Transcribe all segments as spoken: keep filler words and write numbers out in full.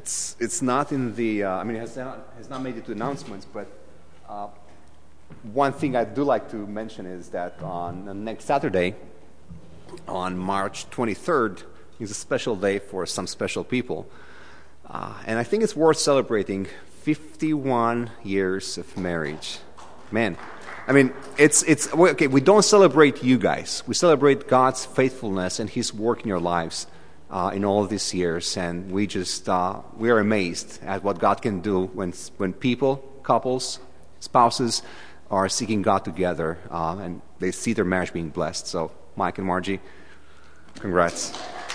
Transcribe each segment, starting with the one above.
it's it's not in the. Uh, I mean, it has not has not made it to announcements, but uh, one thing I do like to mention is that on the next Saturday, on March twenty-third, is a special day for some special people, uh, and I think it's worth celebrating. fifty-one years of marriage, man. I mean, it's it's okay. We don't celebrate you guys. We celebrate God's faithfulness and His work in your lives uh, in all of these years, and we just uh, we are amazed at what God can do when when people, couples, spouses are seeking God together, uh, and they see their marriage being blessed. So, Mike and Margie, congrats.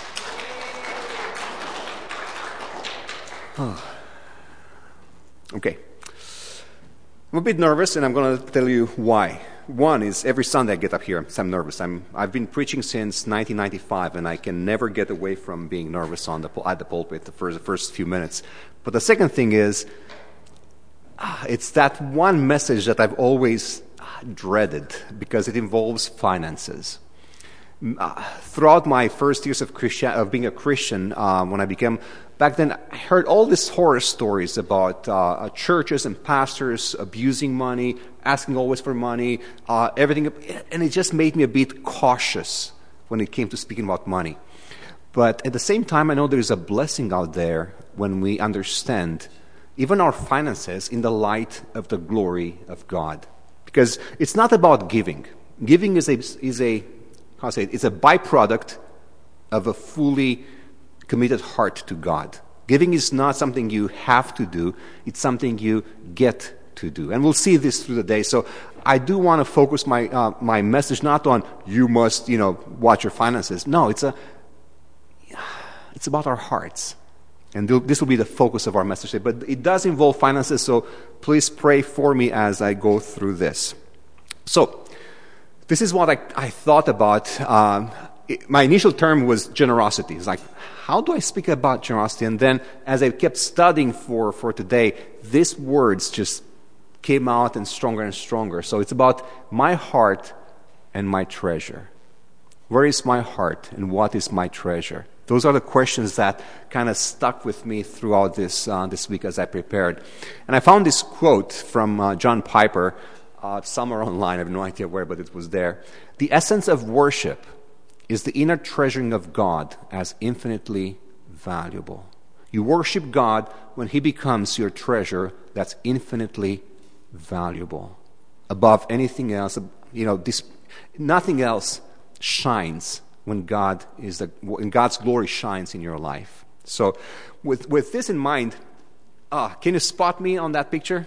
Okay. I'm a bit nervous, and I'm going to tell you why. One is every Sunday I get up here, so I'm nervous. I'm, I've been preaching since nineteen ninety-five, and I can never get away from being nervous on the at the pulpit the first, the first few minutes. But the second thing is, uh, it's that one message that I've always dreaded because it involves finances. Uh, throughout my first years of, Christian, of being a Christian, uh, when I became, back then I heard all these horror stories about uh, churches and pastors abusing money, asking always for money, uh, everything, and it just made me a bit cautious when it came to speaking about money. But at the same time, I know there's a blessing out there when we understand even our finances in the light of the glory of God. Because it's not about giving. Giving is a is a how to say it, it's a byproduct of a fully committed heart to God. Giving is not something you have to do, it's something you get to do. And we'll see this through the day. So I do want to focus my uh, my message not on you must, you know, watch your finances. No, it's a it's about our hearts. And this will be the focus of our message today. But it does involve finances, so please pray for me as I go through this. So, this is what I, I thought about. Um, it, my initial term was generosity. It's like, how do I speak about generosity? And then, as I kept studying for, for today, these words just came out and stronger and stronger. So it's about my heart and my treasure. Where is my heart and what is my treasure? Those are the questions that kind of stuck with me throughout this uh, this week as I prepared. And I found this quote from uh, John Piper, uh, somewhere online, I have no idea where, but it was there. The essence of worship is the inner treasuring of God as infinitely valuable. You worship God when He becomes your treasure that's infinitely valuable. Above anything else, you know, this, nothing else shines when God is the when God's glory shines in your life. So, with with this in mind, ah, can you spot me on that picture?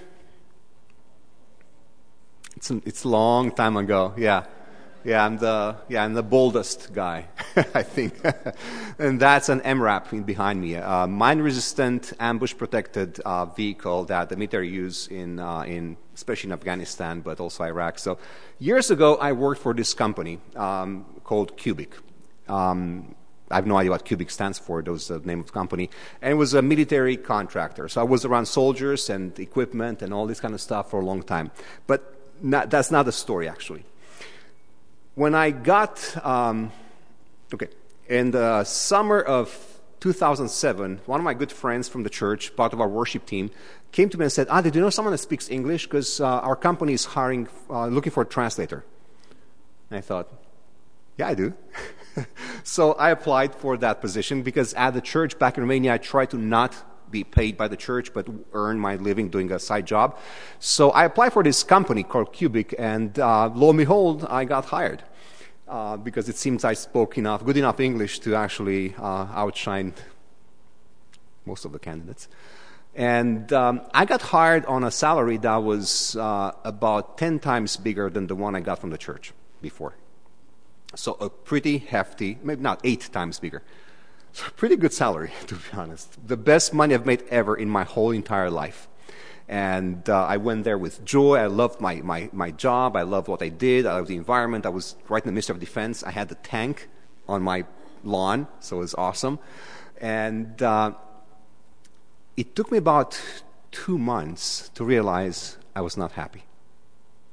It's a, it's a long time ago. Yeah, yeah, I'm the yeah I'm the boldest guy, I think, and that's an M RAP behind me, a mine-resistant, ambush-protected uh, vehicle that the military use in uh, in especially in Afghanistan, but also Iraq. So, years ago, I worked for this company um, called Cubic. Um, I have no idea what Cubic stands for. That was the name of the company. And it was a military contractor. So I was around soldiers and equipment and all this kind of stuff for a long time. But not, that's not the story, actually. When I got, um, okay, in the summer of two thousand seven, one of my good friends from the church, part of our worship team, came to me and said, ah, did you know someone that speaks English? Because uh, our company is hiring, uh, looking for a translator. And I thought, yeah, I do. So I applied for that position because at the church back in Romania, I tried to not be paid by the church but earn my living doing a side job. So I applied for this company called Cubic, and uh, lo and behold, I got hired uh, because it seems I spoke enough, good enough English to actually uh, outshine most of the candidates. And um, I got hired on a salary that was uh, about ten times bigger than the one I got from the church before. So a pretty hefty, maybe not eight times bigger. So a pretty good salary, to be honest. The best money I've made ever in my whole entire life. And uh, I went there with joy. I loved my, my, my job. I loved what I did. I loved the environment. I was right in the Ministry of Defense. I had the tank on my lawn, so it was awesome. And uh, it took me about two months to realize I was not happy.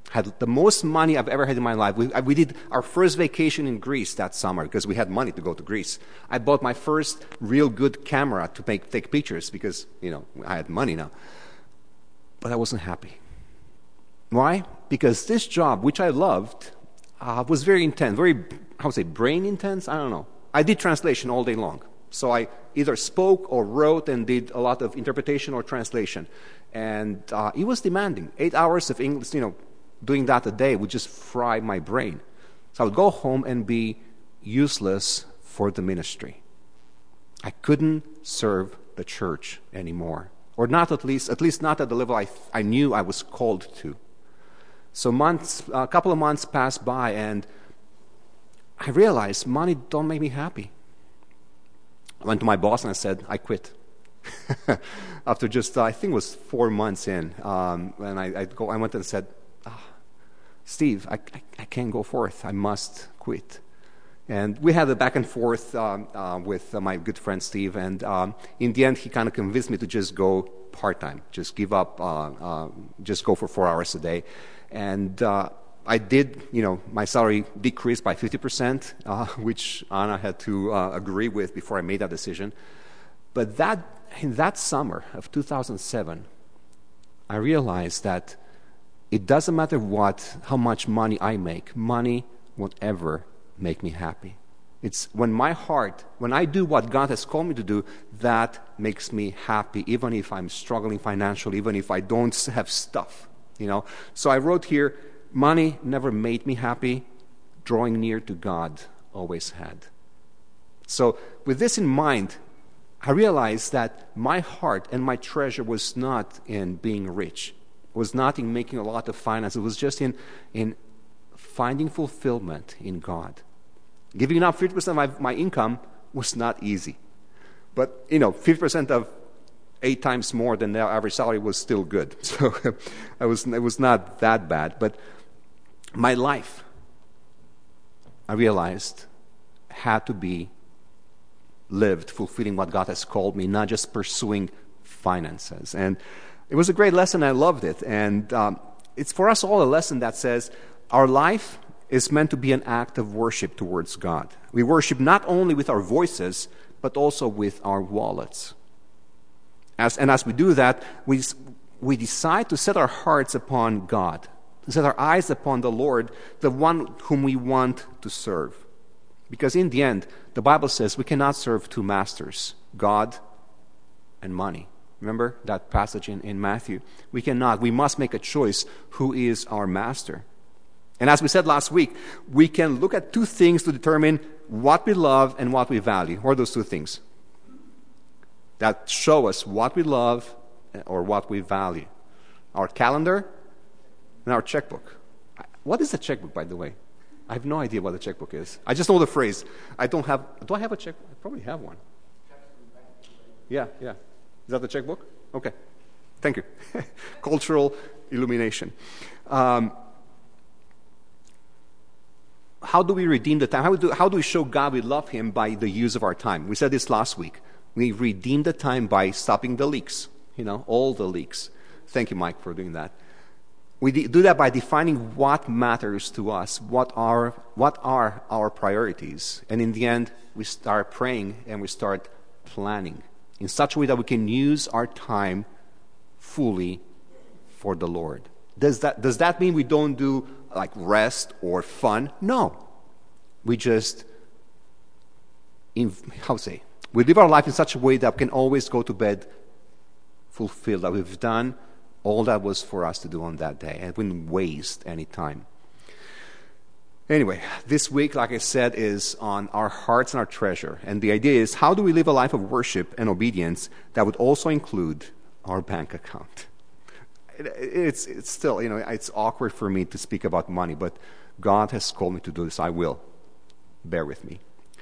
Had the most money I've ever had in my life. We, we did our first vacation in Greece that summer because we had money to go to Greece. I bought my first real good camera to make, take pictures because, you know, I had money now. But I wasn't happy. Why? Because this job, which I loved, uh, was very intense, very, how would I say, brain intense? I don't know. I did translation all day long. So I either spoke or wrote and did a lot of interpretation or translation. And uh, it was demanding. Eight hours of English, you know, doing that a day would just fry my brain. So I would go home and be useless for the ministry. I couldn't serve the church anymore. Or not at least, at least not at the level I, I knew I was called to. So months, a couple of months passed by and I realized money don't make me happy. I went to my boss and I said, I quit. After just, uh, I think it was four months in, um, and I, I, go, I went and said, oh, Steve, I, I, I can't go forth. I must quit. And we had a back and forth um, uh, with uh, my good friend Steve, and um, in the end, he kind of convinced me to just go part-time, just give up, uh, uh, just go for four hours a day. And uh, I did, you know, my salary decreased by fifty percent, uh, which Anna had to uh, agree with before I made that decision. But that in that summer of two thousand seven, I realized that it doesn't matter what, how much money I make, money won't ever make me happy. It's when my heart, when I do what God has called me to do, that makes me happy, even if I'm struggling financially, even if I don't have stuff, you know. So I wrote here, money never made me happy, drawing near to God always had. So with this in mind, I realized that my heart and my treasure was not in being rich, was not in making a lot of finance. It was just in, in finding fulfillment in God. Giving up fifty percent of my, my income was not easy. But, you know, fifty percent of eight times more than the average salary was still good. So I was, it was not that bad. But my life, I realized, had to be lived fulfilling what God has called me, not just pursuing finances. And it was a great lesson. I loved it. And um, it's for us all a lesson that says our life is meant to be an act of worship towards God. We worship not only with our voices, but also with our wallets. As, and as we do that, we, we decide to set our hearts upon God, to set our eyes upon the Lord, the one whom we want to serve. Because in the end, the Bible says we cannot serve two masters, God and money. Remember that passage in, in Matthew? We cannot. We must make a choice who is our master. And as we said last week, we can look at two things to determine what we love and what we value. What are those two things that show us what we love or what we value? Our calendar and our checkbook. What is a checkbook, by the way? I have no idea what a checkbook is. I just know the phrase. I don't have, do I have a checkbook? I probably have one. Yeah, yeah. Is that the checkbook? Okay. Thank you. Cultural illumination. Um, how do we redeem the time? How do, how do we show God we love Him by the use of our time? We said this last week. We redeem the time by stopping the leaks. You know, all the leaks. Thank you, Mike, for doing that. We de- do that by defining what matters to us, what are, what are our priorities. And in the end, we start praying and we start planning in such a way that we can use our time fully for the Lord. Does that, does that mean we don't do like rest or fun? No. We just, in, how to say, we live our life in such a way that we can always go to bed fulfilled, that we've done all that was for us to do on that day, and we didn't waste any time. Anyway, this week, like I said, is on our hearts and our treasure. And the idea is, how do we live a life of worship and obedience that would also include our bank account? It, it's, it's still, you know, it's awkward for me to speak about money, but God has called me to do this. I will. Bear with me.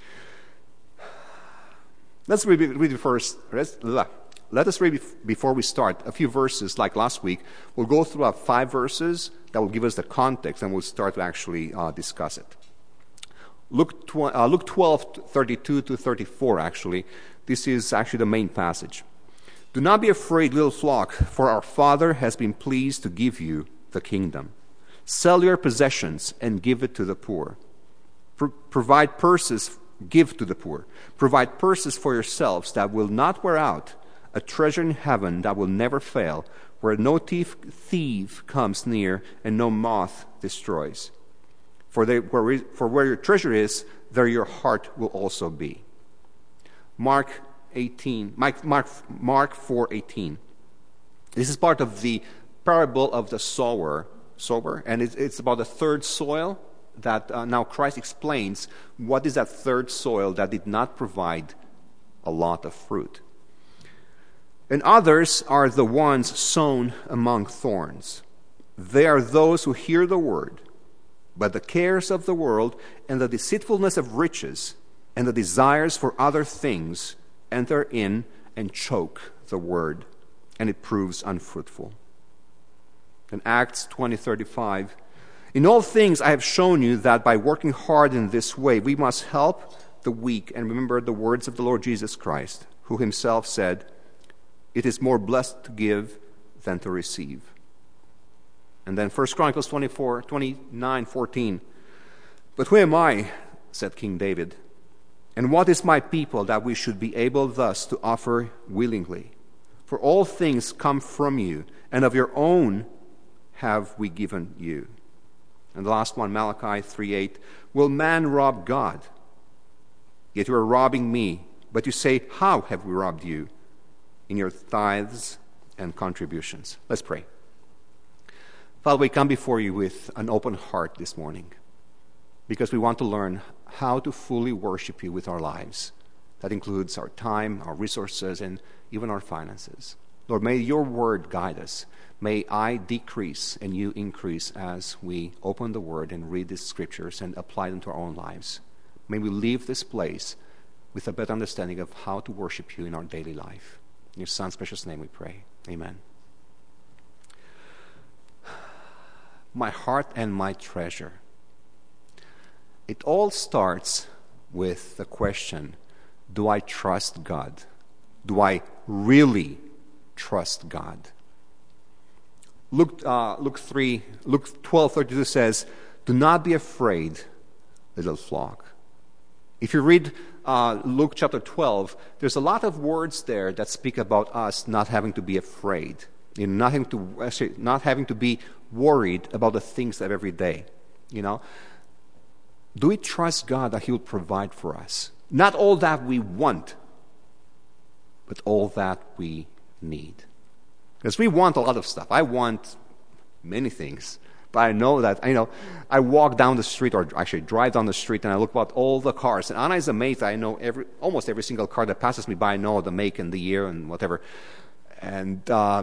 Let's read, read first. Let us read, before we start, a few verses like last week. We'll go through about five verses that will give us the context, and we'll start to actually uh, discuss it. Luke, tw- uh, Luke twelve, thirty-two to thirty-four, actually. This is actually the main passage. Do not be afraid, little flock, for our Father has been pleased to give you the kingdom. Sell your possessions and give it to the poor. Pro- provide purses, give to the poor. Provide purses for yourselves that will not wear out, a treasure in heaven that will never fail, where no thief, thief comes near and no moth destroys. For, they, where, for where your treasure is, there your heart will also be. Mark eighteen, Mark, Mark, Mark four eighteen. This is part of the parable of the sower, sower and it's, it's about the third soil that uh, now Christ explains what is that third soil that did not provide a lot of fruit. And others are the ones sown among thorns. They are those who hear the word, but the cares of the world and the deceitfulness of riches and the desires for other things enter in and choke the word, and it proves unfruitful. In Acts twenty thirty-five, in all things I have shown you that by working hard in this way, we must help the weak and remember the words of the Lord Jesus Christ, who himself said, it is more blessed to give than to receive. And then First Chronicles twenty-four, twenty-nine, fourteen. But who am I, said King David, and what is my people that we should be able thus to offer willingly? For all things come from you, and of your own have we given you. And the last one, Malachi three eight. Will man rob God? Yet you are robbing me. But you say, how have we robbed you? In your tithes and contributions. Let's pray. Father, we come before you with an open heart this morning because we want to learn how to fully worship you with our lives. That includes our time, our resources, and even our finances. Lord, may your word guide us. May I decrease and you increase as we open the word and read these scriptures and apply them to our own lives. May we leave this place with a better understanding of how to worship you in our daily life. In your Son's precious name we pray. Amen. My heart and my treasure. It all starts with the question, do I trust God? Do I really trust God? Luke, uh, Luke three, Luke twelve thirty-two says, "Do not be afraid, little flock." If you read uh, Luke chapter twelve, there's a lot of words there that speak about us not having to be afraid, you know, not having to actually not having to be worried about the things of every day. You know, do we trust God that He will provide for us? Not all that we want, but all that we need. Because we want a lot of stuff. I want many things. But I know that, you know, I walk down the street, or actually drive down the street, and I look at all the cars. And Anna is amazed that I know every, almost every single car that passes me by. I know the make and the year and whatever. And uh,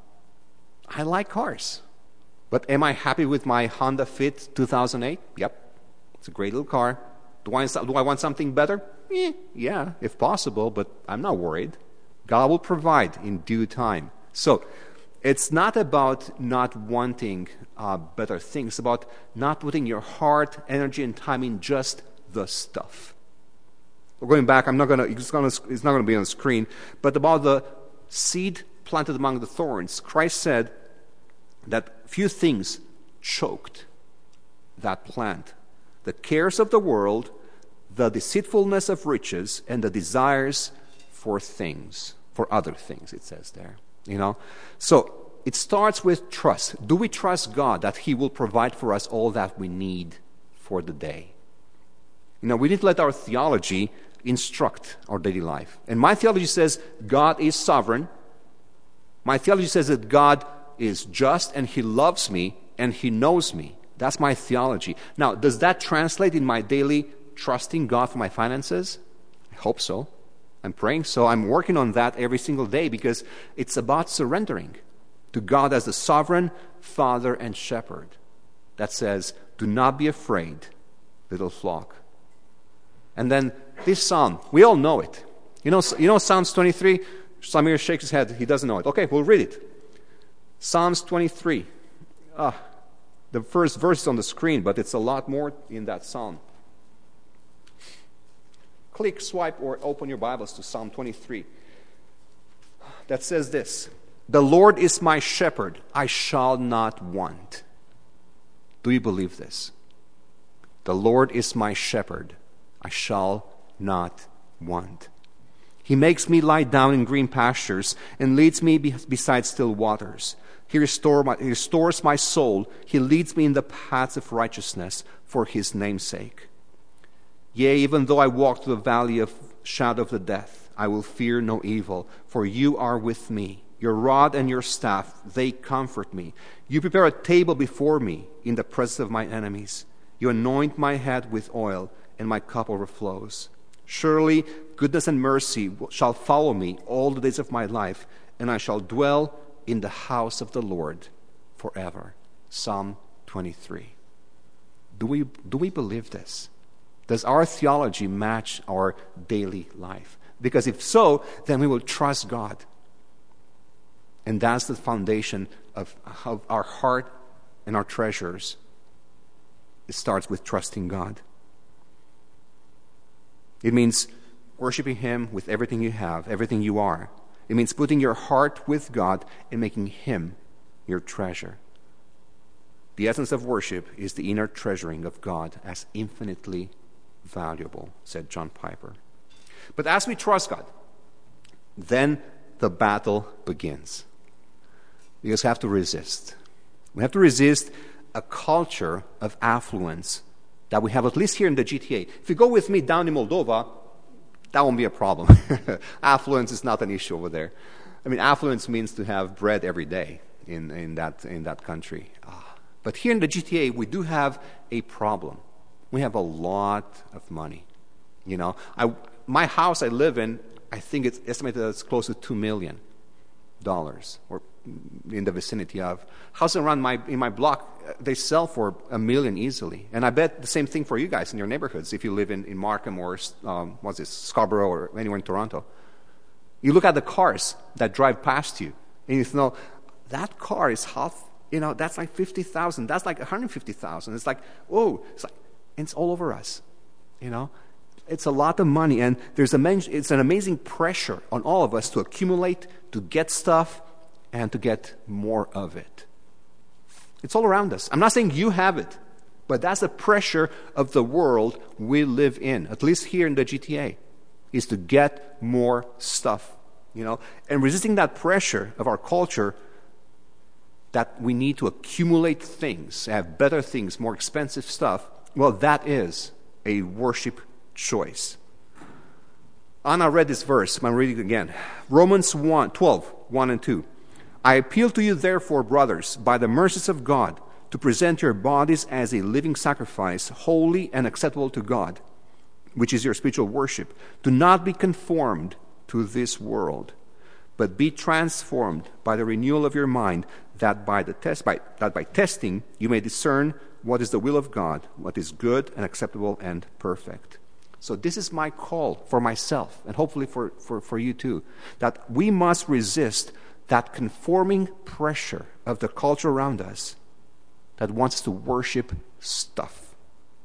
I like cars. But am I happy with my Honda Fit two thousand eight? Yep. It's a great little car. Do I, do I want something better? Eh, yeah, if possible, but I'm not worried. God will provide in due time. So, it's not about not wanting uh, better things. It's about not putting your heart, energy, and time in just the stuff. We're going back. I'm not going to. It's going to. It's not going to be on the screen. But about the seed planted among the thorns, Christ said that few things choked that plant: the cares of the world, the deceitfulness of riches, and the desires for things, for other things. It says there. You know, so it starts with trust. Do we trust God that He will provide for us all that we need for the day? You know, we need to let our theology instruct our daily life. And my theology says God is sovereign. My theology says that God is just and He loves me and He knows me. That's my theology. Now, does that translate in my daily trusting God for my finances? I hope so. I'm praying so. I'm working on that every single day because it's about surrendering to God as the sovereign Father and Shepherd that says, do not be afraid, little flock. And then this psalm, we all know it. You know, you know Psalms twenty-three? Samir shakes his head. He doesn't know it. Okay, we'll read it. Psalms twenty-three. Ah, the first verse is on the screen, but it's a lot more in that psalm. Click, swipe, or open your Bibles to Psalm twenty-three. That says this: the Lord is my shepherd, I shall not want. Do you believe this? The Lord is my shepherd. I shall not want. He makes me lie down in green pastures and leads me be- beside still waters. He, restore my, he restores my soul. He leads me in the paths of righteousness for his name's sake. Yea, even though I walk through the valley of shadow of the death, I will fear no evil, for you are with me. Your rod and your staff, they comfort me. You prepare a table before me in the presence of my enemies. You anoint my head with oil, and my cup overflows. Surely goodness and mercy shall follow me all the days of my life, and I shall dwell in the house of the Lord forever. Psalm twenty-three. Do we, do we believe this? Does our theology match our daily life? Because if so, then we will trust God. And that's the foundation of, of our heart and our treasures. It starts with trusting God. It means worshiping him with everything you have, everything you are. It means putting your heart with God and making him your treasure. The essence of worship is the inner treasuring of God as infinitely valuable, said John Piper. But as we trust God, then the battle begins. We just have to resist. We have to resist a culture of affluence that we have, at least here in the G T A. If you go with me down in Moldova, that won't be a problem. Affluence is not an issue over there. I mean, affluence means to have bread every day in, in, that, in that country. Ah. But here in the G T A, we do have a problem. We have a lot of money. You know, I, my house I live in, I think it's estimated that it's close to two million dollars, or in the vicinity of. Houses around my in my block, they sell for a million easily. And I bet the same thing for you guys in your neighborhoods if you live in, in Markham or um, what's this, Scarborough or anywhere in Toronto. You look at the cars that drive past you, and you know, that car is half, you know, that's like fifty thousand. That's like one hundred fifty thousand. It's like, whoa, it's like, it's all over us, you know. It's a lot of money, and there's a it's an amazing pressure on all of us to accumulate, to get stuff, and to get more of it. It's all around us. I'm not saying you have it, but that's the pressure of the world we live in, at least here in the G T A, is to get more stuff, you know. And resisting that pressure of our culture that we need to accumulate things, have better things, more expensive stuff, well, that is a worship choice. Anna read this verse. I'm reading it again. Romans one, twelve, one and two. I appeal to you, therefore, brothers, by the mercies of God, to present your bodies as a living sacrifice, holy and acceptable to God, which is your spiritual worship. Do not be conformed to this world, but be transformed by the renewal of your mind, that by the test, by, that by testing you may discern what is the will of God, what is good and acceptable and perfect. So this is my call for myself, and hopefully for, for, for you too, that we must resist that conforming pressure of the culture around us that wants to worship stuff,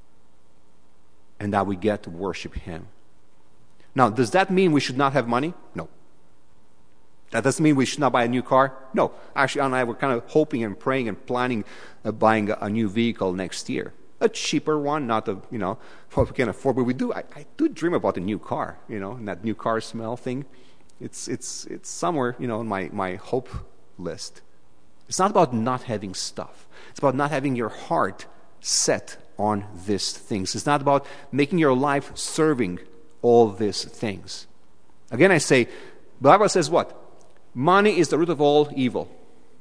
and that we get to worship him. Now, does that mean we should not have money? No. That doesn't mean we should not buy a new car? No. Actually, Anna and I were kind of hoping and praying and planning of buying a, a new vehicle next year. A cheaper one, not a, you know, what we can afford, but we do, I, I do dream about a new car, you know, and that new car smell thing. It's, it's, it's somewhere, you know, on my, my hope list. It's not about not having stuff. It's about not having your heart set on these things. It's not about making your life serving all these things. Again, I say, the Bible says what? Money is the root of all evil.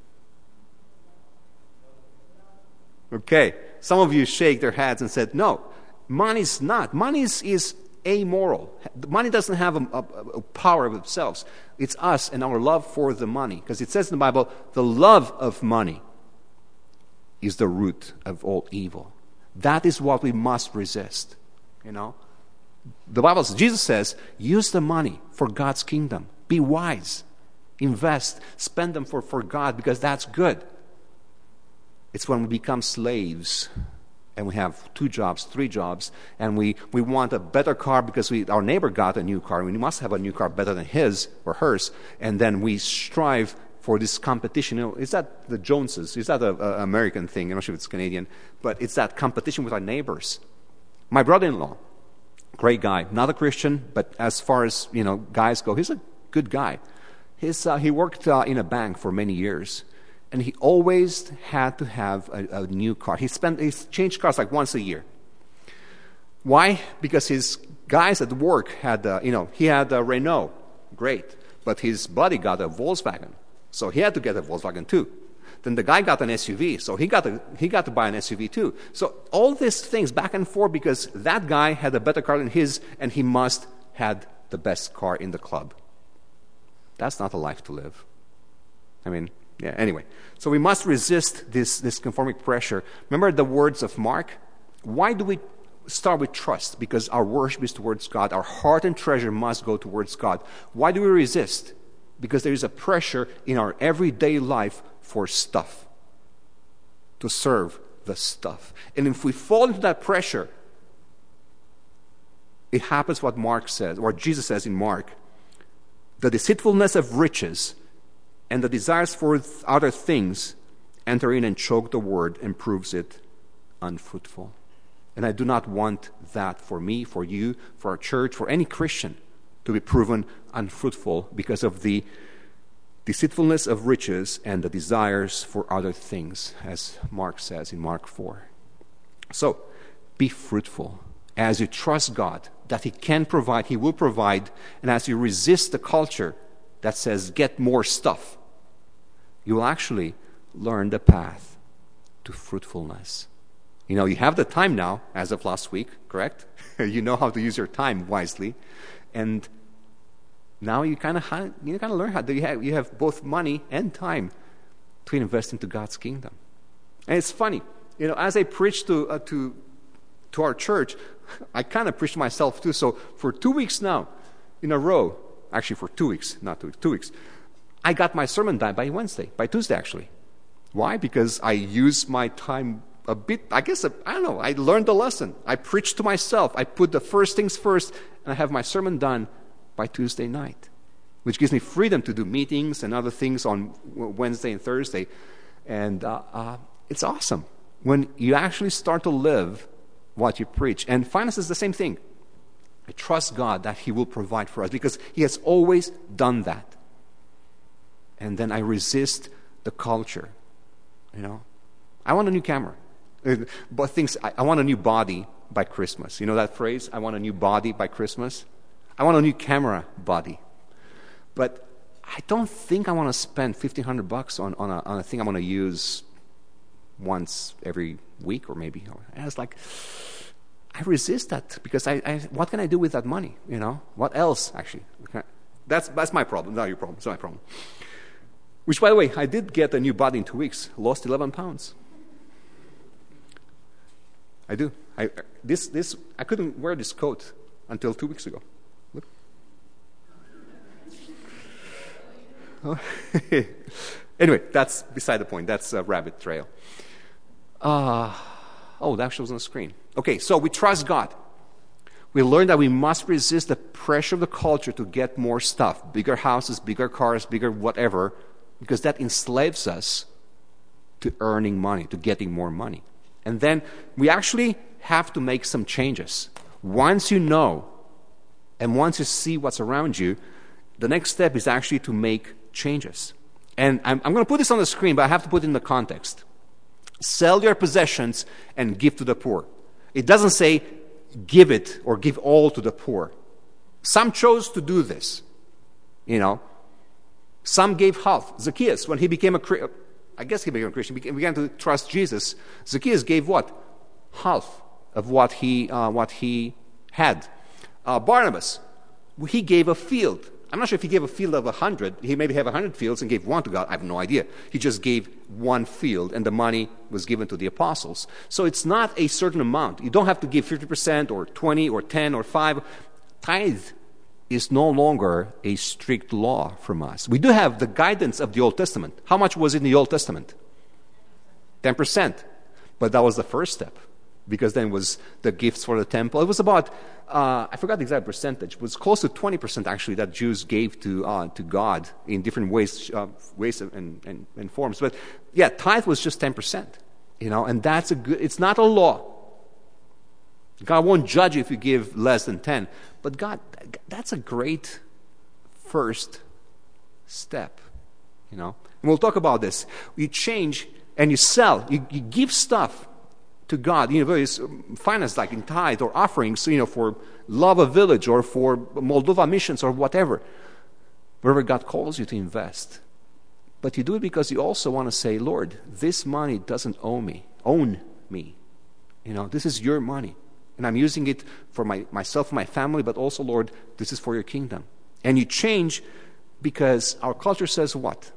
Okay, some of you shake their heads and said, no, money is not. Money is, is amoral. Money doesn't have a, a, a power of itself. It's us and our love for the money. Because it says in the Bible, the love of money is the root of all evil. That is what we must resist, you know. The Bible says, Jesus says, use the money for God's kingdom. Be wise. Invest. Spend them for, for God, because that's good. It's when we become slaves and we have two jobs, three jobs, and we, we want a better car because we, our neighbor got a new car, and we must have a new car better than his or hers, and then we strive for this competition. You know, is that the Joneses? Is that an American thing? I'm not sure if it's Canadian, but it's that competition with our neighbors. My brother-in-law, great guy, not a Christian, but as far as, you know, guys go, he's a good guy. His, uh, he worked uh, in a bank for many years, and he always had to have a, a new car. He spent he changed cars like once a year. Why? Because his guys at work had, uh, you know, he had a Renault, great, but his buddy got a Volkswagen, so he had to get a Volkswagen too. Then the guy got an S U V, so he got to, he got to buy an S U V too. So all these things back and forth because that guy had a better car than his, and he must had the best car in the club. That's not a life to live. I mean, yeah, anyway. So we must resist this, this conformic pressure. Remember the words of Mark? Why do we start with trust? Because our worship is towards God. Our heart and treasure must go towards God. Why do we resist? Because there is a pressure in our everyday life for stuff, to serve the stuff. And if we fall into that pressure, it happens what Mark says, or Jesus says in Mark, the deceitfulness of riches and the desires for other things enter in and choke the word and proves it unfruitful. And I do not want that for me, for you, for our church, for any Christian to be proven unfruitful because of the deceitfulness of riches and the desires for other things, as Mark says in Mark four. So, be fruitful as you trust God that He can provide, He will provide, and as you resist the culture that says get more stuff, you will actually learn the path to fruitfulness. You know, you have the time now, as of last week, correct? You know how to use your time wisely. And now you kind of you kind of learn how to, you have, you have both money and time to invest into God's kingdom. And it's funny, you know, as I preach to uh, to to our church, I kind of preach to myself too. So for two weeks now, in a row, actually for two weeks, not two weeks, two weeks, I got my sermon done by Wednesday, by Tuesday actually. Why? Because I use my time a bit, I guess, I don't know, I learned the lesson. I preached to myself. I put the first things first, and I have my sermon done by Tuesday night, which gives me freedom to do meetings and other things on Wednesday and Thursday. And uh, uh, it's awesome when you actually start to live what you preach. And finance is the same thing. I trust God that He will provide for us because He has always done that. And then I resist the culture. You know, I want a new camera. But things, I, I want a new body by Christmas. You know that phrase? I want a new body by Christmas. I want a new camera body. But I don't think I want to spend fifteen hundred bucks on, on, a, on a thing I'm going to use once every week or maybe. And it's like, I resist that because I, I, what can I do with that money? You know, what else actually? That's, that's my problem, not your problem. It's my problem. Which, by the way, I did get a new body in two weeks. Lost eleven pounds. I do. I, this, this, I couldn't wear this coat until two weeks ago. Look. Oh. Anyway, that's beside the point. That's a rabbit trail. Uh, oh, that shows on the screen. Okay, so we trust God. We learn that we must resist the pressure of the culture to get more stuff. Bigger houses, bigger cars, bigger whatever. Because that enslaves us to earning money, to getting more money. And then we actually have to make some changes. Once you know, and once you see what's around you, the next step is actually to make changes. And I'm, I'm going to put this on the screen, but I have to put it in the context. Sell your possessions and give to the poor. It doesn't say give it or give all to the poor. Some chose to do this, you know. Some gave half. Zacchaeus, when he became a Christian, I guess he became a Christian, he began to trust Jesus. Zacchaeus gave what? Half of what he uh, what he had. Uh, Barnabas, he gave a field. I'm not sure if he gave a field of a hundred. He maybe have a hundred fields and gave one to God. I have no idea. He just gave one field, and the money was given to the apostles. So it's not a certain amount. You don't have to give fifty percent or twenty or ten or five. Tithe is no longer a strict law from us. We do have the guidance of the Old Testament. How much was in the Old Testament? ten percent. But that was the first step. because then it was the gifts for the temple. It was about, uh, I forgot the exact percentage, it was close to twenty percent actually that Jews gave to uh, to God in different ways, uh, ways and, and, and forms. But yeah, tithe was just ten percent, you know, and that's a good, it's not a law. God won't judge you if you give less than ten, but God, that's a great first step, you know. And we'll talk about this. You change and you sell, you, you give stuff to God, you know, various finance like in tithe or offerings, you know, for Love a Village or for Moldova missions or whatever, wherever God calls you to invest. But you do it because you also want to say, Lord, this money doesn't owe me, own me. You know, this is your money. And I'm using it for my, myself and my family, but also, Lord, this is for your kingdom. And you change because our culture says what?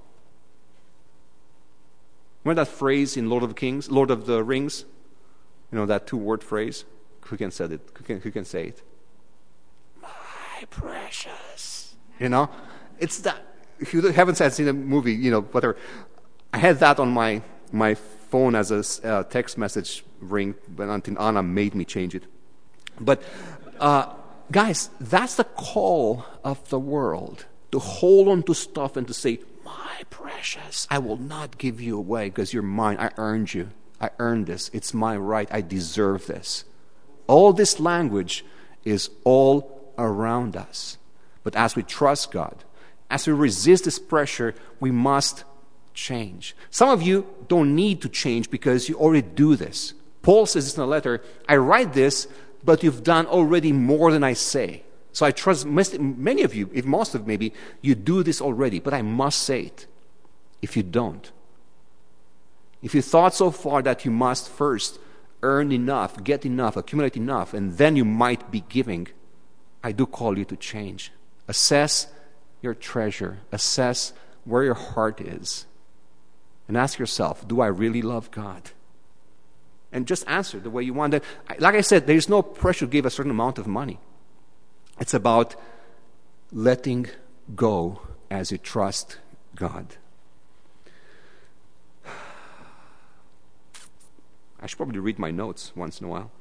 Remember that phrase in Lord of the Kings, Lord of the Rings? You know, that two-word phrase? Who can say it? Who can, who can say it? My precious. You know? It's that. If you haven't seen the movie, you know, whatever. I had that on my, my phone as a uh, text message ring, but until Anna made me change it. But, uh, guys, that's the call of the world, to hold on to stuff and to say, my precious, I will not give you away because you're mine. I earned you. I earned this. It's my right. I deserve this. All this language is all around us. But as we trust God, as we resist this pressure, we must change. Some of you don't need to change because you already do this. Paul says this in a letter, I write this, but you've done already more than I say. So I trust many of you, if most of maybe, you do this already, but I must say it. If you don't, if you thought so far that you must first earn enough, get enough, accumulate enough, and then you might be giving, I do call you to change. Assess your treasure. Assess where your heart is. And ask yourself, do I really love God? And just answer the way you want. Like I said, there is no pressure to give a certain amount of money. It's about letting go as you trust God. I should probably read my notes once in a while.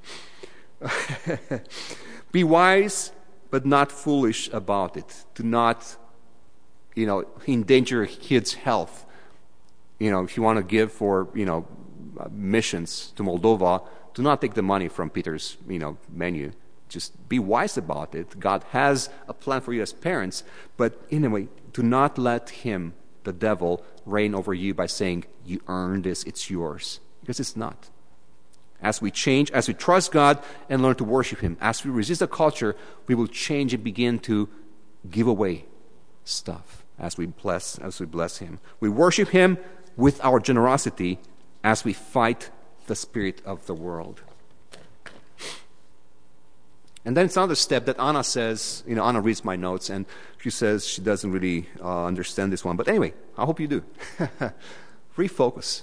Be wise, but not foolish about it. Do not, you know, endanger your kids' health. You know, if you want to give for, you know, missions to Moldova, do not take the money from Peter's, you know, menu. Just be wise about it. God has a plan for you as parents, but anyway, do not let him, the devil, reign over you by saying, you earned this, it's yours. Because it's not. As we change, as we trust God and learn to worship him, as we resist the culture, we will change and begin to give away stuff as we bless, as we bless him. We worship him with our generosity as we fight the spirit of the world. And then it's another step that Anna says, you know, Anna reads my notes and she says she doesn't really uh, understand this one. But anyway, I hope you do. Refocus.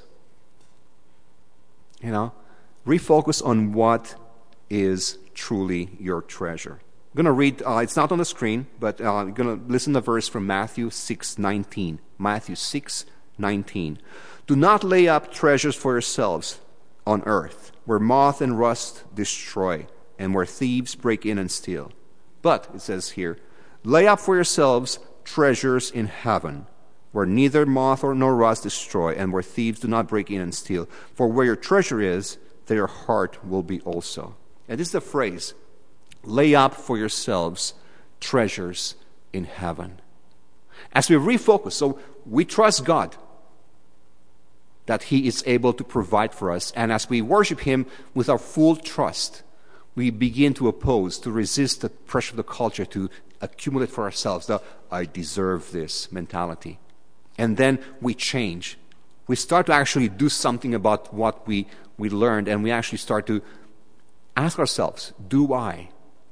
You know, refocus on what is truly your treasure. I'm going to read, uh, it's not on the screen, but uh, I'm going to listen to the verse from Matthew six nineteen. Matthew six nineteen. Do not lay up treasures for yourselves on earth, where moth and rust destroy, and where thieves break in and steal. But, it says here, lay up for yourselves treasures in heaven, where neither moth or nor rust destroy, and where thieves do not break in and steal. For where your treasure is, there your heart will be also. And this is the phrase, lay up for yourselves treasures in heaven. As we refocus, so we trust God that he is able to provide for us, and as we worship him with our full trust, we begin to oppose, to resist the pressure of the culture, to accumulate for ourselves the I deserve this mentality. And then we change. We start to actually do something about what we, we learned, and we actually start to ask ourselves, do I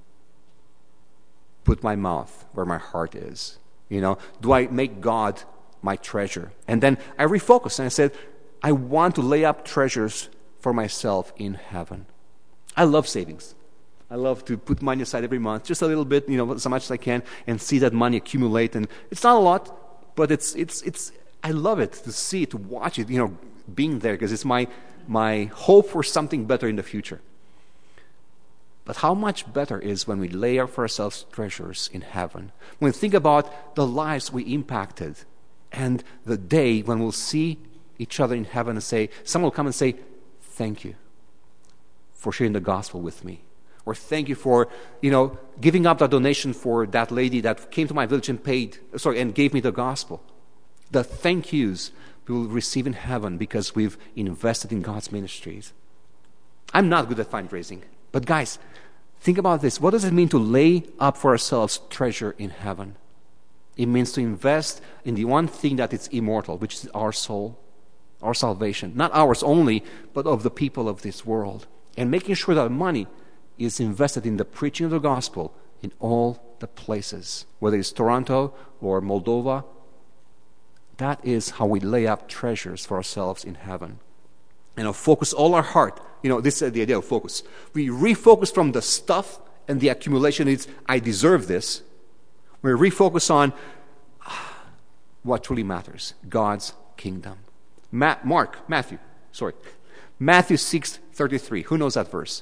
put my mouth where my heart is? You know, do I make God my treasure? And then I refocus and I said, I want to lay up treasures for myself in heaven. I love savings. I love to put money aside every month, just a little bit, you know, as much as I can, and see that money accumulate. And it's not a lot, but it's it's it's. I love it to see it, to watch it, you know, being there, because it's my my hope for something better in the future. But how much better is when we lay up for ourselves treasures in heaven. When we think about the lives we impacted and the day when we'll see each other in heaven and say, someone will come and say, thank you for sharing the gospel with me. Or thank you for, you know, giving up the donation for that lady that came to my village and paid, sorry, and gave me the gospel. The thank yous we will receive in heaven because we've invested in God's ministries. I'm not good at fundraising. But guys, think about this. What does it mean to lay up for ourselves treasure in heaven? It means to invest in the one thing that is immortal, which is our soul, our salvation. Not ours only, but of the people of this world. And making sure that money is invested in the preaching of the gospel in all the places, whether it's Toronto or Moldova. That is how we lay up treasures for ourselves in heaven. And focus all our heart. You know, this is the idea of focus. We refocus from the stuff and the accumulation. It's, I deserve this. We refocus on what truly matters, God's kingdom. Ma- Mark, Matthew, sorry. Matthew six thirty-three. Who knows that verse?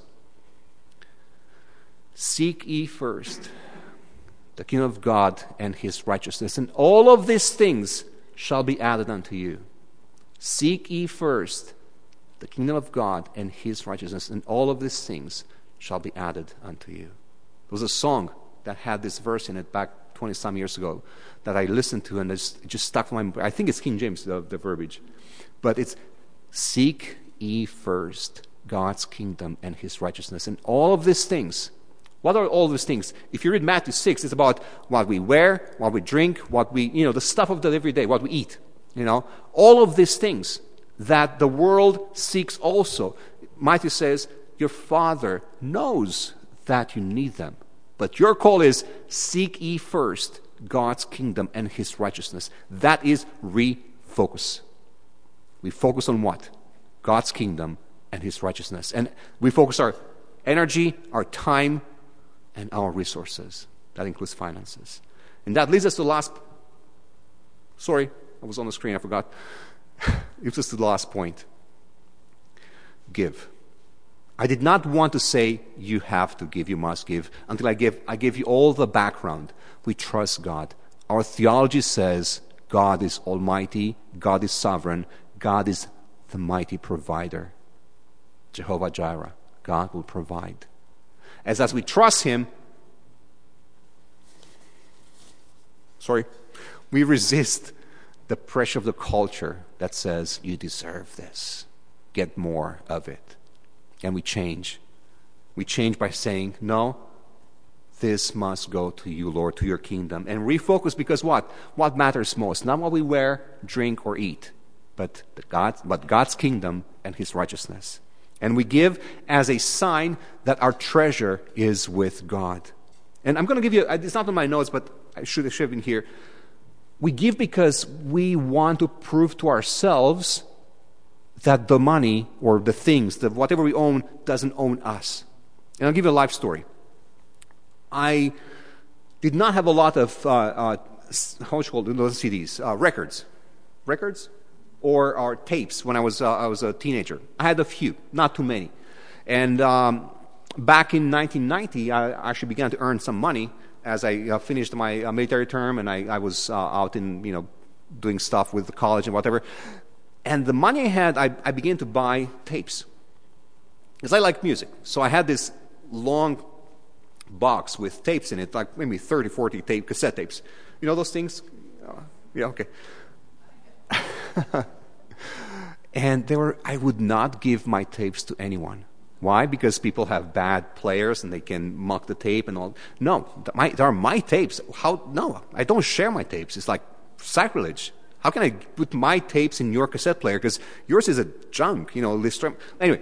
Seek ye first the kingdom of God and his righteousness, and all of these things shall be added unto you. Seek ye first the kingdom of God and his righteousness, and all of these things shall be added unto you. There was a song that had this verse in it back twenty-some years ago that I listened to, and it just, it just stuck in my mind. I think it's King James, the, the verbiage. But it's, seek ye first God's kingdom and his righteousness, and all of these things. What are all these things? If you read Matthew six, it's about what we wear, what we drink, what we, you know, the stuff of the everyday, what we eat. You know, all of these things that the world seeks also. Matthew says, your Father knows that you need them. But your call is, seek ye first God's kingdom and his righteousness. That is refocus. We focus on what? God's kingdom and his righteousness. And we focus our energy, our time, and our resources. That includes finances. And that leads us to the last... Sorry, I was on the screen, I forgot. It was just the last point. Give. I did not want to say you have to give, you must give, until I give I gave you all the background. We trust God. Our theology says God is almighty, God is sovereign, God is the mighty provider. Jehovah Jireh, God will provide. As as we trust him, sorry, we resist the pressure of the culture that says, you deserve this. Get more of it. And we change. We change by saying, no, this must go to you, Lord, to your kingdom. And refocus, because what? What matters most? Not what we wear, drink, or eat, but, the God, but God's kingdom and his righteousness. And we give as a sign that our treasure is with God. And I'm going to give you, it's not on my notes, but I should have been here. We give because we want to prove to ourselves that the money or the things, that whatever we own, doesn't own us. And I'll give you a life story. I did not have a lot of, uh, uh, how would you call those C Ds? Uh, records. Records? Or, or tapes when I was, uh, I was a teenager. I had a few, not too many. And um, back in nineteen ninety, I actually began to earn some money as I uh, finished my uh, military term, and I, I was uh, out in, you know, doing stuff with the college and whatever. And the money I had, I, I began to buy tapes. Because I like music. So I had this long box with tapes in it, like maybe thirty, forty tape, cassette tapes. You know those things? Uh, yeah, okay. And they were, I would not give my tapes to anyone. Why? Because people have bad players and they can muck the tape and all. No, my, they are my tapes. How? No, I don't share my tapes. It's like sacrilege. How can I put my tapes in your cassette player? Because yours is a junk, you know. Anyway,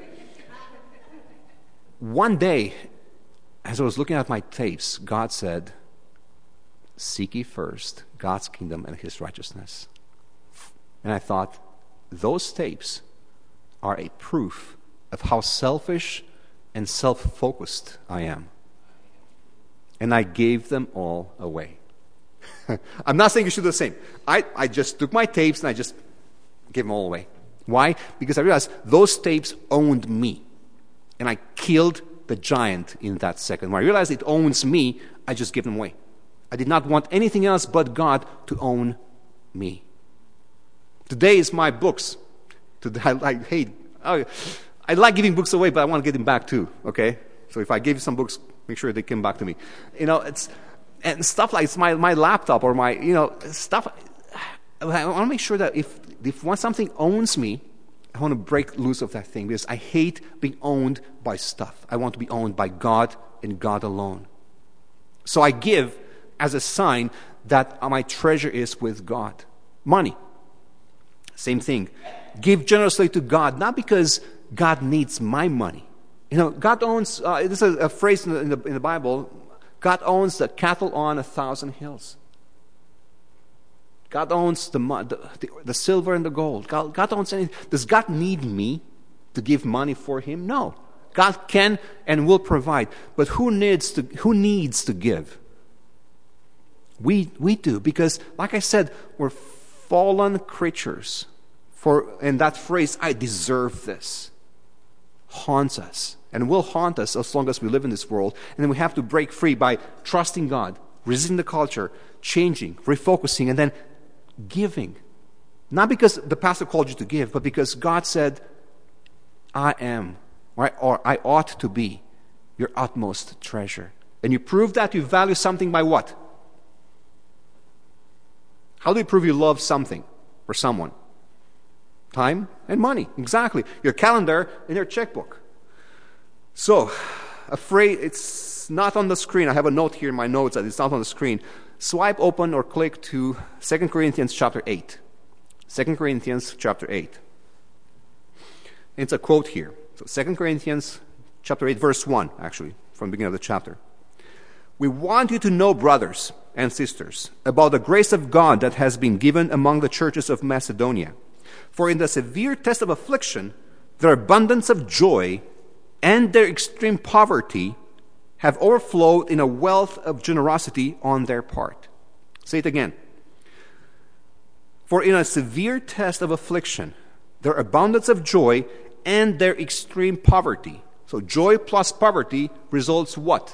one day, as I was looking at my tapes, God said, seek ye first God's kingdom and his righteousness. And I thought, those tapes are a proof of how selfish and self-focused I am. And I gave them all away. I'm not saying you should do the same. I, I just took my tapes and I just gave them all away. Why? Because I realized those tapes owned me. And I killed the giant in that second. When I realized it owns me, I just give them away. I did not want anything else but God to own me. Today is my books. Today, I, I hate, I, I like giving books away, but I want to get them back too, okay? So if I give you some books, make sure they come back to me. You know, it's, and stuff like it's my, my laptop or my, you know, stuff. I want to make sure that if, if once something owns me, I want to break loose of that thing because I hate being owned by stuff. I want to be owned by God and God alone. So I give as a sign that my treasure is with God. Money. Same thing. Give generously to God, not because God needs my money. You know, God owns, uh, this is a, a phrase in the, in, the, in the Bible, God owns the cattle on a thousand hills. God owns the, the, the silver and the gold. God, God owns anything. Does God need me to give money for Him? No. God can and will provide. But who needs to, who needs to give? We, we do, because like I said, we're fallen creatures. For, and that phrase, I deserve this, haunts us and will haunt us as long as we live in this world. And then we have to break free by trusting God, resisting the culture, changing, refocusing, and then giving. Not because the pastor called you to give, but because God said, I am, or, or I ought to be your utmost treasure. And you prove that you value something by what? How do you prove you love something or someone? Time and money, exactly. Your calendar and your checkbook. So, afraid it's not on the screen. I have a note here in my notes that it's not on the screen. Swipe open or click to Second Corinthians chapter eight. Second Corinthians chapter eight. It's a quote here. So Second Corinthians chapter eight, verse one, actually, from the beginning of the chapter. We want you to know, brothers and sisters, about the grace of God that has been given among the churches of Macedonia. For in the severe test of affliction, their abundance of joy and their extreme poverty have overflowed in a wealth of generosity on their part. Say it again. For in a severe test of affliction, their abundance of joy and their extreme poverty. So joy plus poverty results what?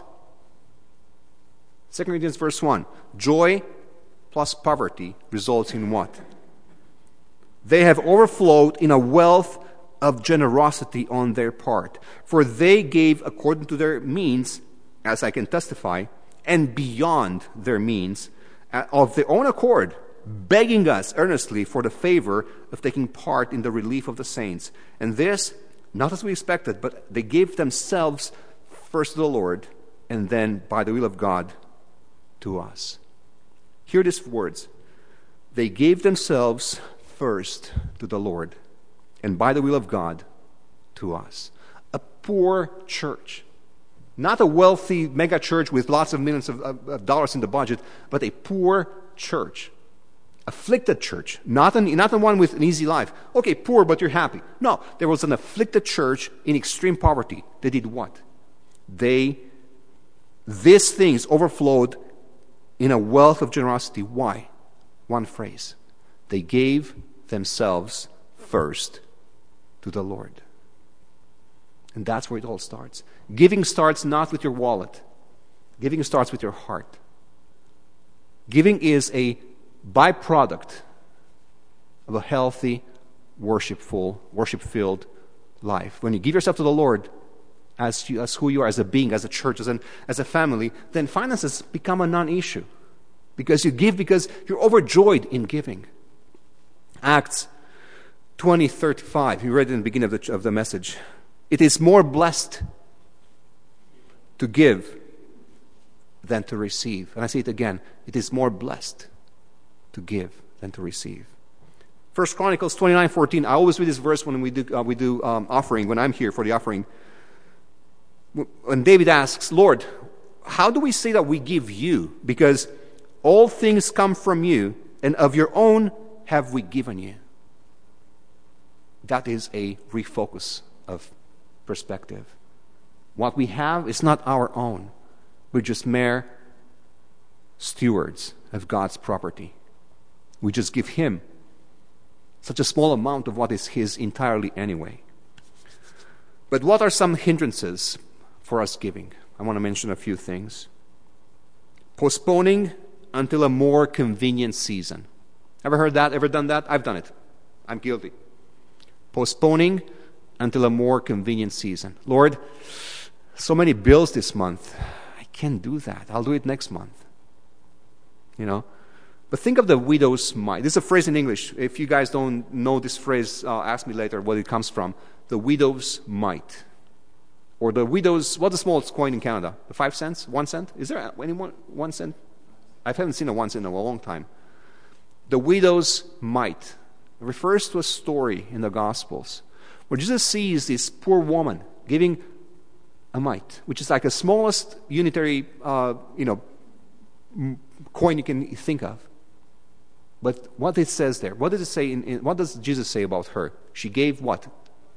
Second Corinthians verse one. Joy plus poverty results in what? They have overflowed in a wealth of generosity on their part. For they gave according to their means, as I can testify, and beyond their means, of their own accord, begging us earnestly for the favor of taking part in the relief of the saints. And this, not as we expected, but they gave themselves first to the Lord, and then, by the will of God, to us. Hear these words. They gave themselves first to the Lord, and by the will of God, to us. A poor church. Not a wealthy mega church with lots of millions of, of, of dollars in the budget, but a poor church. Afflicted church. Not, an, not the one with an easy life. Okay, poor, but you're happy. No, there was an afflicted church in extreme poverty. They did what? They, these things overflowed in a wealth of generosity. Why? One phrase. They gave themselves first to the Lord. And that's where it all starts. Giving starts not with your wallet. Giving starts with your heart. Giving is a byproduct of a healthy, worshipful, worship-filled life. When you give yourself to the Lord as, you, as who you are, as a being, as a church, as, an, as a family, then finances become a non-issue. Because you give because you're overjoyed in giving. Acts twenty thirty-five, you read it in the beginning of the, of the message. It is more blessed to give than to receive. And I say it again, it is more blessed to give than to receive. First Chronicles twenty-nine fourteen, I always read this verse when we do, uh, we do um, offering, when I'm here for the offering. When David asks, Lord, how do we say that we give you? Because all things come from you, and of your own have we given you. That is a refocus of perspective. What we have is not our own. We're just mere stewards of God's property. We just give Him such a small amount of what is His entirely anyway. But what are some hindrances for us giving. I want to mention a few things. Postponing until a more convenient season. Ever heard that? Ever done that? I've done it. I'm guilty. Postponing until a more convenient season. Lord, so many bills this month. I can't do that. I'll do it next month. You know? But think of the widow's mite. This is a phrase in English. If you guys don't know this phrase, uh, ask me later what it comes from. The widow's mite. Or the widow's, what's the smallest coin in Canada? The five cents? One cent? Is there any one, one cent? I haven't seen a one cent in a long time. The widow's mite refers to a story in the Gospels where Jesus sees this poor woman giving a mite, which is like the smallest unitary, uh, you know, coin you can think of. But what it says there, what does it say? In, in, what does Jesus say about her? She gave what?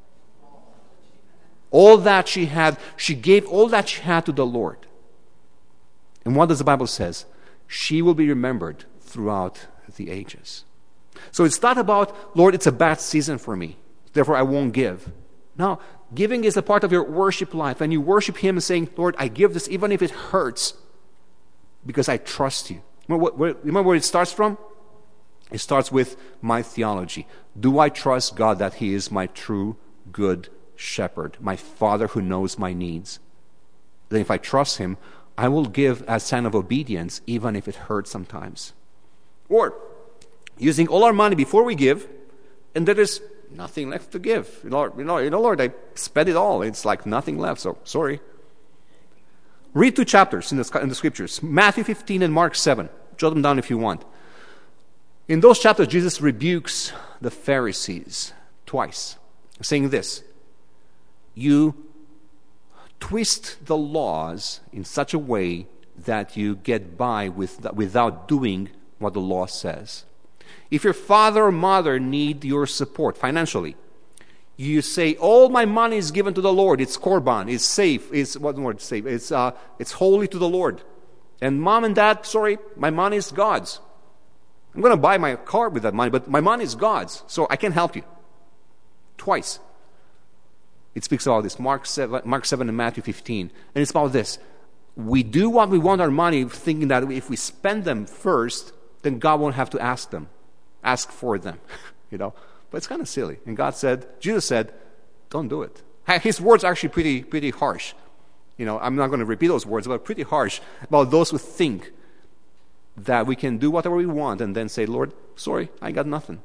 All that she had. She gave all that she had to the Lord. And what does the Bible says? She will be remembered throughout the ages. So it's not about, Lord, it's a bad season for me, therefore I won't give. No, giving is a part of your worship life, and you worship Him saying, Lord, I give this even if it hurts, because I trust you. Remember where, remember where it starts from? It starts with my theology. Do I trust God that He is my true good shepherd, my Father who knows my needs? Then if I trust Him, I will give as a sign of obedience, even if it hurts sometimes. Or using all our money before we give, and there is nothing left to give. You know, you know, you know, Lord, I spent it all. It's like nothing left, so sorry. Read two chapters in the, in the Scriptures, Matthew fifteen and Mark seven. Jot them down if you want. In those chapters, Jesus rebukes the Pharisees twice, saying this: you twist the laws in such a way that you get by with, without doing what the law says. If your father or mother need your support financially, you say, all my money is given to the Lord. It's korban. It's safe. It's, what the word safe? It's, uh, it's holy to the Lord. And mom and dad, sorry, my money is God's. I'm going to buy my car with that money, but my money is God's, so I can't help you. Twice. It speaks about this, Mark seven, Mark seven and Matthew fifteen. And it's about this. We do what we want our money, thinking that if we spend them first, then God won't have to ask them, ask for them, you know. But it's kind of silly. And God said, Jesus said, don't do it. His words are actually pretty, pretty harsh. You know, I'm not going to repeat those words, but pretty harsh about those who think that we can do whatever we want and then say, Lord, sorry, I got nothing.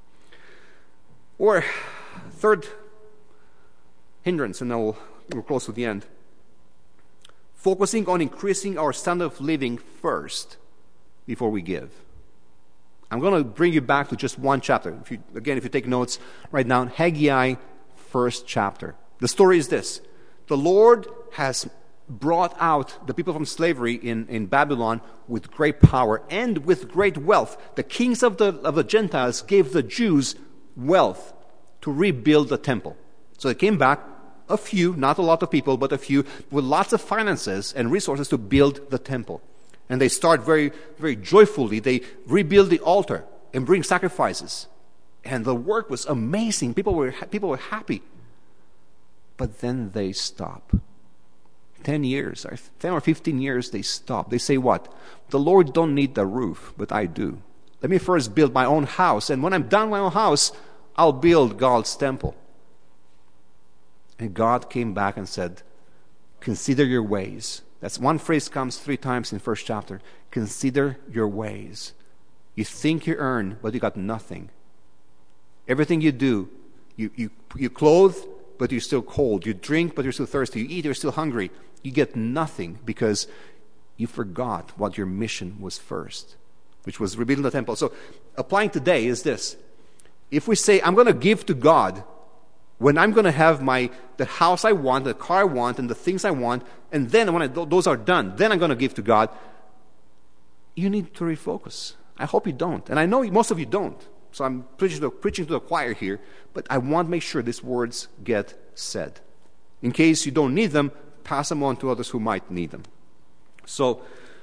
Or third hindrance, and then we'll, we're close to the end. Focusing on increasing our standard of living first before we give. I'm going to bring you back to just one chapter. If you, again, if you take notes, write down Haggai, first chapter. The story is this. The Lord has brought out the people from slavery in, in Babylon with great power and with great wealth. The kings of the, of the Gentiles gave the Jews wealth to rebuild the temple. So they came back, a few, not a lot of people, but a few, with lots of finances and resources to build the temple. And they start very, very joyfully. They rebuild the altar and bring sacrifices. And the work was amazing. People were, people were happy. But then they stop. Ten years, or ten or fifteen years, they stop. They say what? The Lord don't need the roof, but I do. Let me first build my own house. And when I'm done with my own house, I'll build God's temple. And God came back and said, consider your ways. That's one phrase comes three times in the first chapter. Consider your ways. You think you earn, but you got nothing. Everything you do, you, you, you clothe, but you're still cold. You drink, but you're still thirsty. You eat, you're still hungry. You get nothing because you forgot what your mission was first, which was rebuilding the temple. So applying today is this. If we say, I'm going to give to God, when I'm going to have my the house I want, the car I want, and the things I want, and then when I, those are done, then I'm going to give to God, you need to refocus. I hope you don't. And I know most of you don't. So I'm preaching to, preaching to the choir here, but I want to make sure these words get said. In case you don't need them, pass them on to others who might need them. So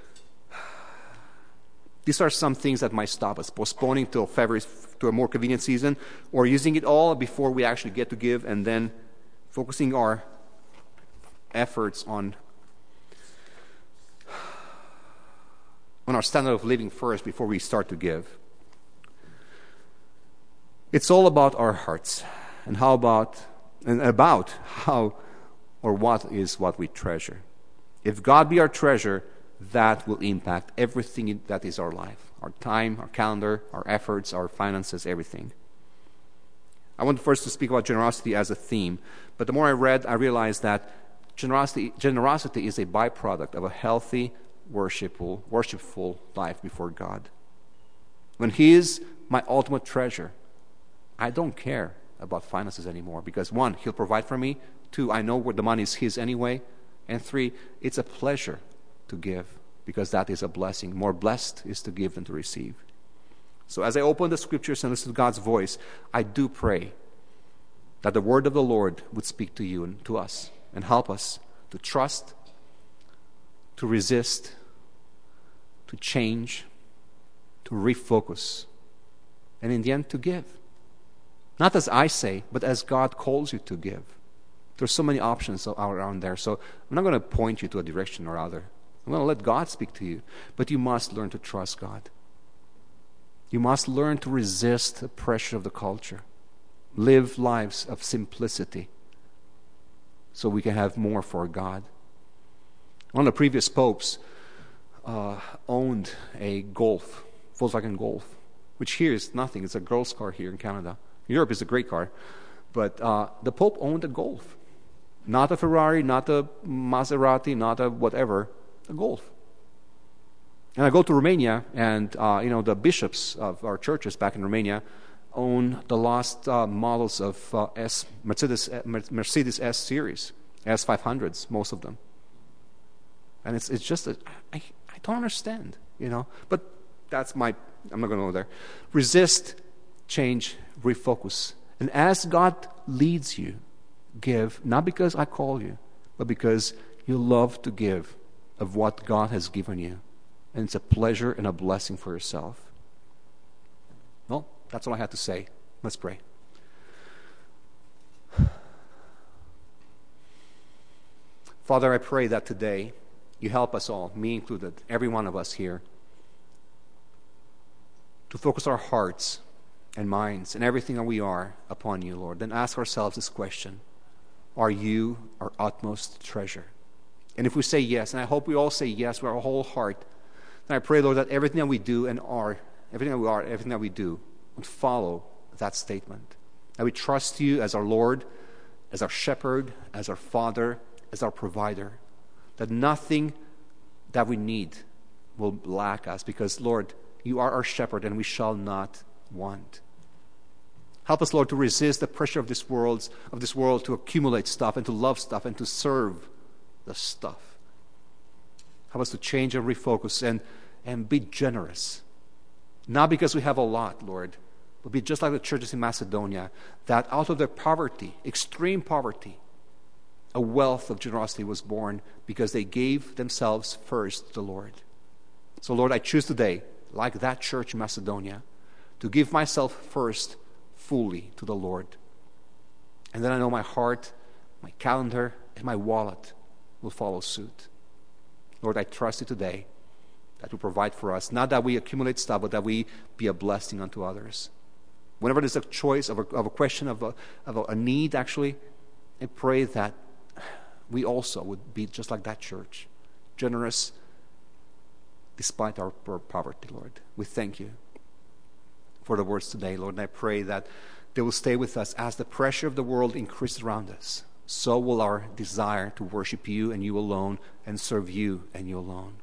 these are some things that might stop us, postponing till February to a more convenient season, or using it all before we actually get to give, and then focusing our efforts on on our standard of living first before we start to give. It's all about our hearts and how about and about how or what is what we treasure. If God be our treasure, that will impact everything that is our life, our time, our calendar, our efforts, our finances, everything. I want first to speak about generosity as a theme, but the more I read, I realized that generosity, generosity is a byproduct of a healthy, worshipful, worshipful life before God. When He is my ultimate treasure, I don't care about finances anymore because one, He'll provide for me. Two, I know where the money is His anyway. And three, it's a pleasure to give because that is a blessing. More blessed is to give than to receive. So as I open the scriptures and listen to God's voice, I do pray that the word of the Lord would speak to you and to us and help us to trust, to resist, to change, to refocus, and in the end to give. Not as I say, but as God calls you to give. There's so many options around there, so I'm not going to point you to a direction or other. I'm going to let God speak to you, but you must learn to trust God. You must learn to resist the pressure of the culture. Live lives of simplicity so we can have more for God. One of the previous popes uh, owned a Golf, Volkswagen Golf, which here is nothing. It's a girl's car here in Canada. Europe is a great car. But uh, the Pope owned a Golf. Not a Ferrari, not a Maserati, not a whatever, a Golf. And I go to Romania, and uh, you know the bishops of our churches back in Romania own the last uh, models of uh, S Mercedes Mercedes S series, S five hundreds, most of them. And it's it's just a, I I don't understand, you know. But that's my I'm not going to go there. Resist, change, refocus, and as God leads you, give not because I call you, but because you love to give of what God has given you. And it's a pleasure and a blessing for yourself. Well, that's all I had to say. Let's pray. Father, I pray that today you help us all, me included, every one of us here, to focus our hearts and minds and everything that we are upon you, Lord. Then ask ourselves this question: are you our utmost treasure? And if we say yes, and I hope we all say yes with our whole heart, then I pray, Lord, that everything that we do and are, everything that we are, everything that we do would follow that statement. That we trust you as our Lord, as our shepherd, as our Father, as our provider. That nothing that we need will lack us because, Lord, you are our shepherd and we shall not want. Help us, Lord, to resist the pressure of this world, of this world to accumulate stuff and to love stuff and to serve the stuff. Help us to change and refocus and, and be generous. Not because we have a lot, Lord, but be just like the churches in Macedonia, that out of their poverty, extreme poverty, a wealth of generosity was born because they gave themselves first to the Lord. So, Lord, I choose today, like that church in Macedonia, to give myself first fully to the Lord. And then I know my heart, my calendar, and my wallet will follow suit. Lord, I trust you today that you provide for us, not that we accumulate stuff, but that we be a blessing unto others. Whenever there's a choice of a, of a question of, a, of a, a need, actually, I pray that we also would be just like that church, generous despite our, our poverty, Lord. We thank you for the words today, Lord, and I pray that they will stay with us as the pressure of the world increases around us. So will our desire to worship you and you alone and serve you and you alone.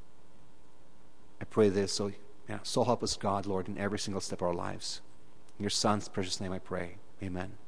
I pray this, so, yeah, so help us God, Lord, in every single step of our lives. In your Son's precious name I pray. Amen.